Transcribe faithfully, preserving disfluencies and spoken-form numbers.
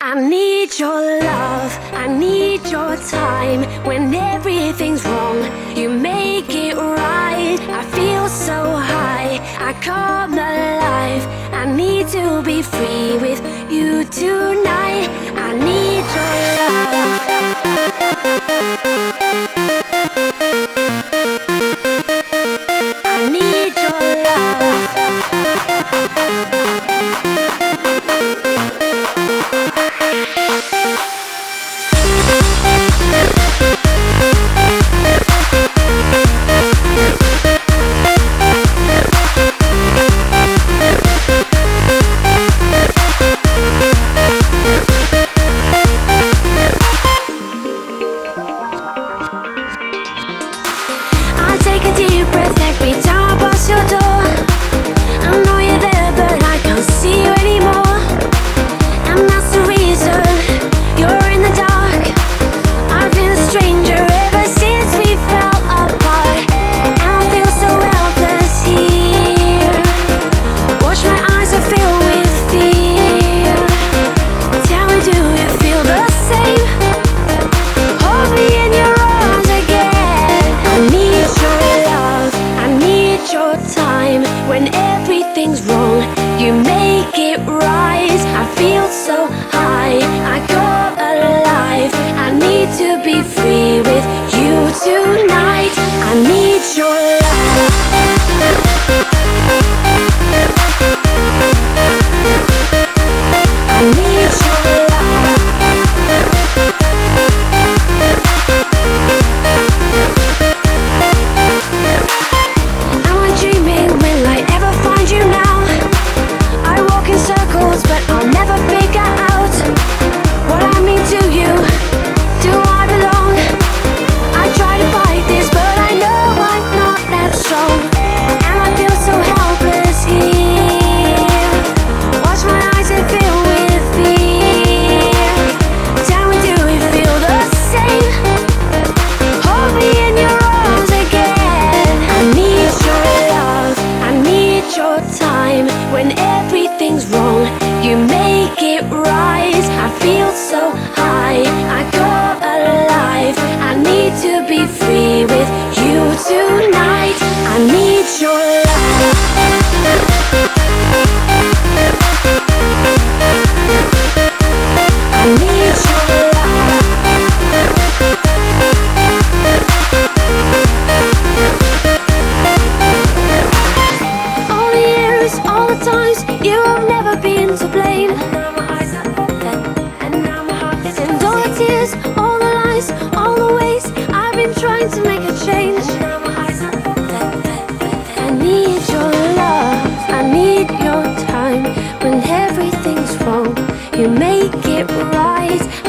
I need your love, I need your time. When everything's wrong, you make it right. I feel so high, I come alive. I need to be free with you tonight. I need your love. I need your love. I take a deep breath every time I pass your door. I know you're there, but I can't see you anymore. And that's the reason you're in the dark. I've been a stranger ever since we fell apart. And I feel so helpless here. Watch my eyes are filled with fear. Tell me, do you feel the same? Hold me in your arms again. I need your love, I need your time. When everything's wrong, you make it right. I feel so high, I come alive. I need to be free with you tonight. I need your love. I need your love. Am I dreaming? Will I ever find you now? I walk in circles, but I'll never figure out what I mean to you. Do I belong? I try to fight this, but I know I'm not that strong. And I feel so helpless here. Watch my eyes and fill with fear. Tell me, do you feel the same? Hold me in your arms again. I need your love, I need your time. When everything's wrong, you make it right. I feel so high, I come alive. I need to be free with you tonight. I need your love. I need your love. All the years, all the times, you have never been to blame. And all the tears, all the lies, all the ways I've been trying to make a change. I need your love, I need your time. When everything's wrong, you make it right.